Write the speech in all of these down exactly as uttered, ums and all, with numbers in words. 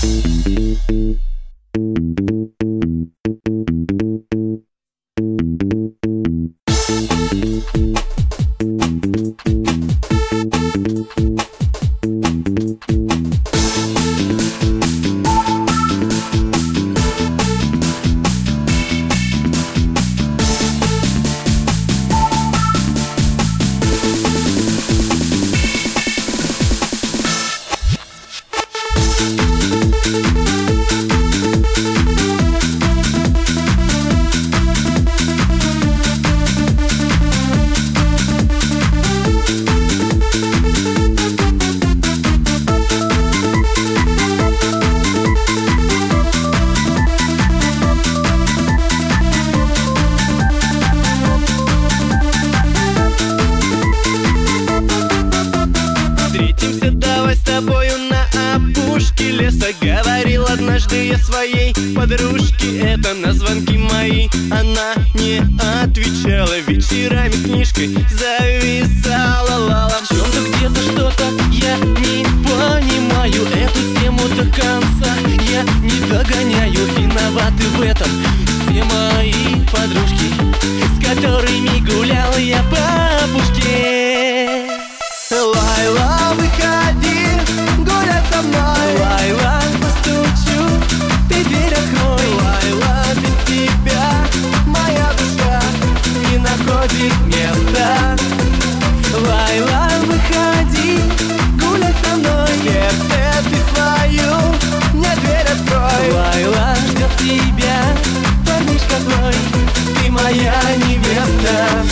Говорил однажды я своей подружке это на звонки мои. Она не отвечала, вечерами с книжкой зависала. Лала. В чем-то где-то что-то я не понимаю, эту тему до конца я не догоняю. Виноваты в этом все мои подружки, с которыми гулял я по пушке. Лайла, выходи, гулять со мной. Лайла, постучу, ты дверь открой. Лайла, без тебя моя душа не находит места. Лайла, выходи, гулять со мной. Сердце ты свою, мне дверь открой. Лайла, ждет тебя парнишка твой, ты моя невеста.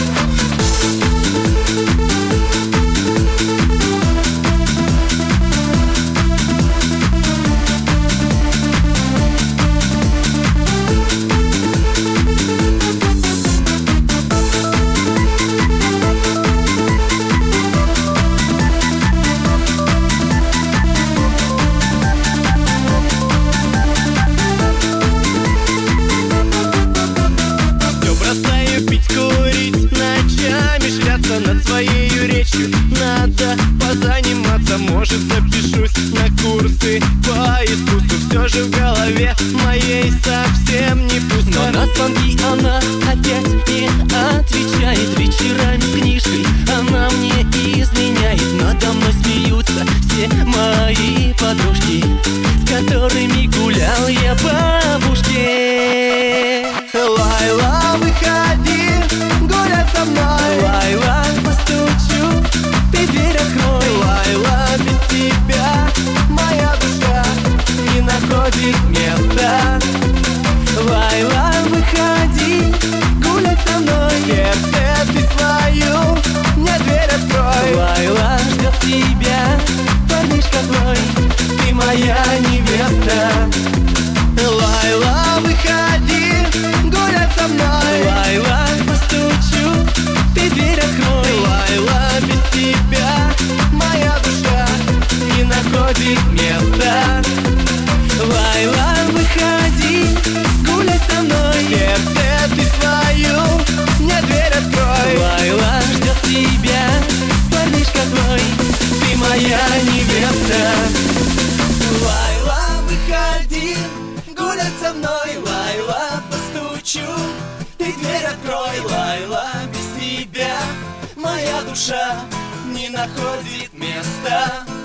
Над своей речью надо позаниматься. Может, запишусь на курсы по искусству. Все же в голове моей совсем не пусто. Но на звонки она опять не отвечает. Вечерами с книжкой она мне изменяет. Надо мной смеются все мои подружки, с которыми гулял я по бушке. Лайла, выходи, гулять со мной. Лайла, постучу, ты дверь открой. Лайла, без тебя моя душа не находит места. Лайла, выходи, гулять со мной. Сердце ты свою, мне дверь открой. Лайла, ждет тебя парнишка твой, ты моя невеста. Лайла, выходи, гулять со мной. Лайла, постучу, ты дверь открой. Лайла, без тебя моя душа не находит места. Лайла, выходи, гулять со мной. Сердце ты свою, мне дверь открой. Лайла, ждет тебя парнишка твой, ты моя невеста. Лайла, выходи, гулять со мной. Лайла, постучу, ты дверь открой. Лайла, без тебя моя душа не находит места.